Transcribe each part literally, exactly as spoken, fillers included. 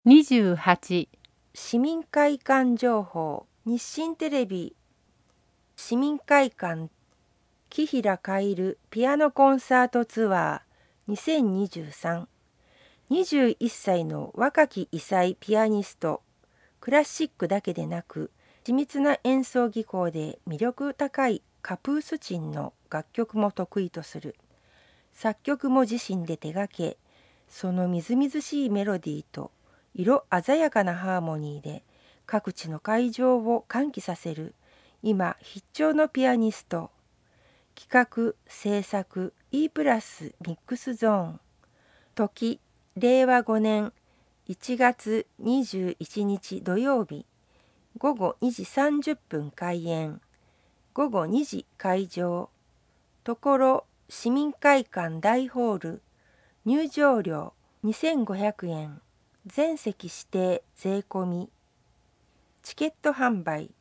にじゅうはち市民会館情報。日清テレビ市民会館紀平楓ピアノコンサートツアーにせんにじゅうさん。にじゅういっさいの若き異彩ピアニスト。クラシックだけでなく緻密な演奏技巧で魅力高いカプースチンの楽曲も得意とする。作曲も自身で手掛け、そのみずみずしいメロディーと色鮮やかなハーモニーで各地の会場を歓喜させる今必聴のピアニスト。企画制作 E プラスミックスゾーン。時れいわごねんいちがつにじゅういちにち土曜日、ごごにじさんじゅっぷん開演、ごごにじ会場。ところ市民会館大ホール。入場料にせんごひゃくえん。全席指定税込み。チケット販売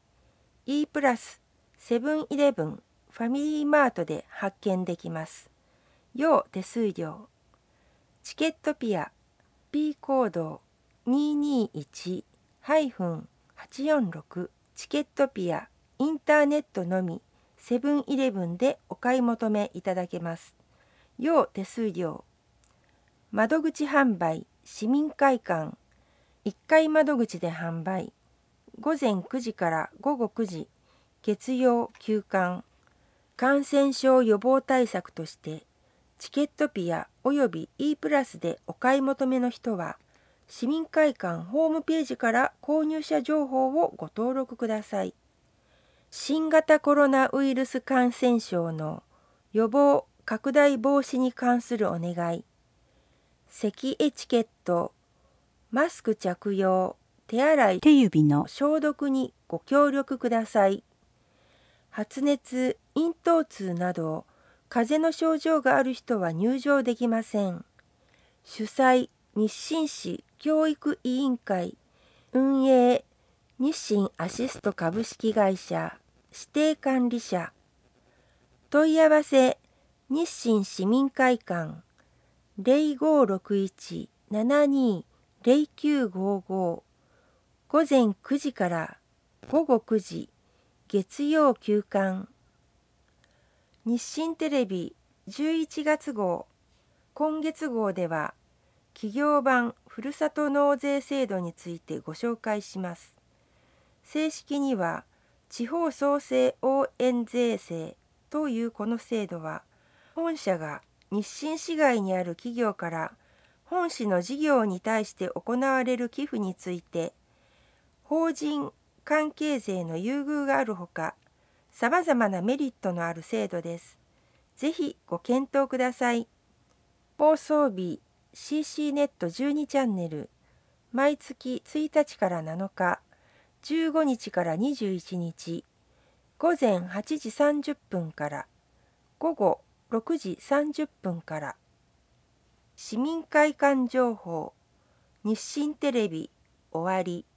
E プラスセブンイレブンファミリーマートで発見できます。要手数料。チケットピア P コード にーにーいち はちよんろく チケットピアインターネットのみセブンイレブンでお買い求めいただけます。要手数料。窓口販売市民会館いっかい窓口で販売。ごぜんくじからごごくじ月曜休館。感染症予防対策としてチケットピアおよび E プラスでお買い求めの人は市民会館ホームページから購入者情報をご登録ください。新型コロナウイルス感染症の予防拡大防止に関するお願い。咳エチケット、マスク着用、手洗い、手指の消毒にご協力ください。発熱、咽頭痛など風邪の症状がある人は入場できません。主催、日清市教育委員会。運営、日清アシスト株式会社指定管理者。問い合わせ、日清市民会館 ゼロごろくいち ななにゼロきゅうごご。午前くじからごごくじ月曜休館。日清テレビじゅういちがつ号。今月号では企業版ふるさと納税制度についてご紹介します。正式には地方創生応援税制というこの制度は、本社が日清市外にある企業から本市の事業に対して行われる寄付について、法人関係税の優遇があるほか、さまざまなメリットのある制度です。ぜひご検討ください。放送日 シーシー ネットじゅうにチャンネル、毎月ついたちからなのか、じゅうごにちからにじゅういちにち、ごぜんはちじさんじゅっぷんからごごろくじさんじゅっぷんから。市民会館情報、日清テレビ終わり。